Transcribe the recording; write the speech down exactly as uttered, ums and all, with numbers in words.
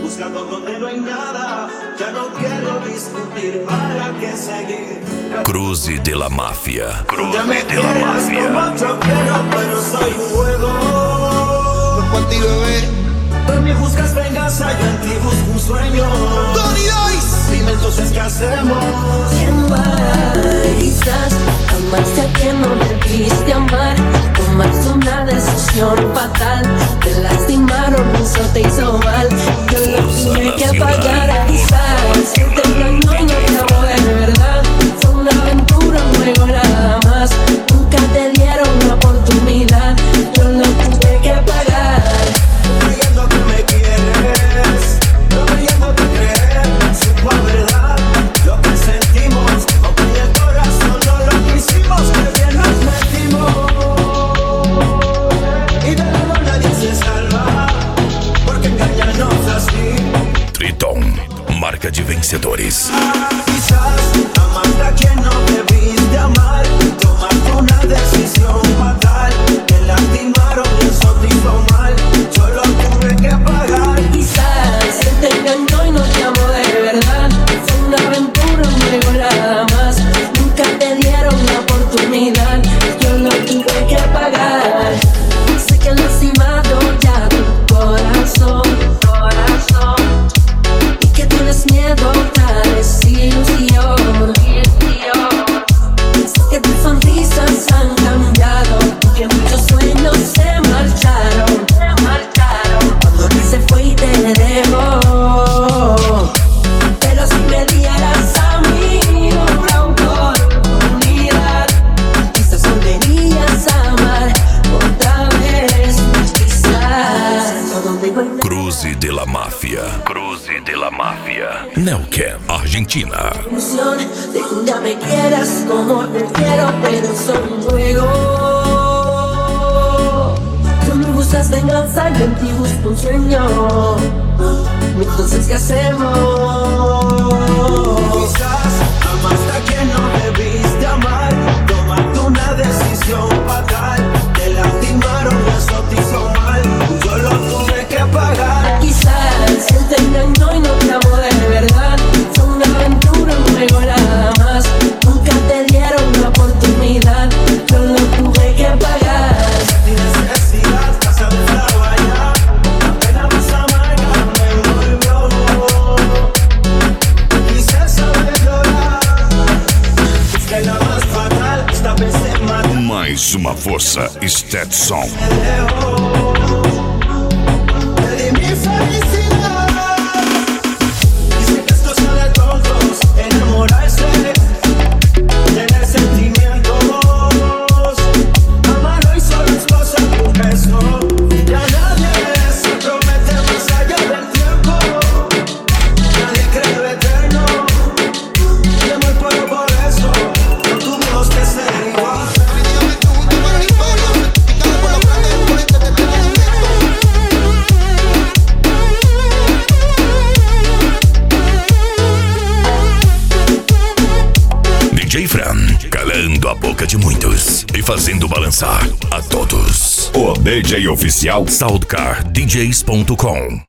buscando donde no hay nada. Ya no quiero discutir, para qué seguir. Cruze de la Mafia. Ya me Cruze de la quieres Mafia. como otro quiero, pero soy un juego. No por ti, bebé. Por mí buscas venganza, yo en ti busco un sueño. Tony Dice. Dime entonces qué hacemos. ¿Quién va? Quizás amaste a quien no debiste amar. Tomaste una decisión fatal. Te lastimaron, eso te hizo mal. Yo lo tuve que pagar. Quizás te engañó y no te amó de verdad. Fue una aventura, un juego nada más. Nunca te dieron una oportunidad. Yo lo tuve que pagar. Creyendo que me quieres, no creyendo que creer, supo a verdad lo que sentimos, aunque en el corazón no lo quisimos, que bien nos metimos. Y de nuevo nadie se salva, porque engañarnos así. Triton, marca de vencedores. Quizás amaste a quien no debiste amar, tomaste una decisión fatal, te lastimaron y eso te hizo mal, yo lo tuve que pagar. Quizás él te engañó y no te amó de verdad. Fue una aventura, un juego nada más. Nunca te dieron la oportunidad. Yo lo tuve que pagar. Sé que han lastimado ya tu corazón, corazón. Y que tienes miedo a la desilusión. Sé que tus sonrisas han cambiado, que muchos sueños se marcharon, se marcharon. Cuando él se fue y te dejó. Pero si me dieras a mí una oportunidad, quizás volverías a amar otra vez. Quizás todo te voy a Cruze de la Mafia. Cruze de la Mafia. Neuquén, Argentina. ilusión de que un día me quieras como te quiero, pero soy un juego. Tú me buscas venganza, yo en ti busco un sueño. Entonces, ¿qué hacemos? Quizás amaste a quien no debiste amar, tomaste una decisión fatal, te lastimaron y eso te hizo mal, yo lo tuve que pagar. Quizás él te engañó y no te amó de verdad. Fue una aventura, un juego nada más. Nunca te dieron una oportunidad. Yo lo tuve que pagar. Mi necesidad, casa de la valla, la pena más amarga me envolvió. Quise saber llorar, es que la más fatal, esta vez se mató. Mais uma força, Stetson. Te di mi felicidad. Dicen que esto es de tontos, enamorarse, tener sentimientos. Amarlo y solo es cosa de un beso. Ya nadie se promete más allá del tiempo. Nadie cree lo eterno. Y amor puro por eso, no tuvimos que ser igual. D J Fran, calando a boca de muitos e fazendo balançar a todos. O D J oficial Soundcar D Js ponto com.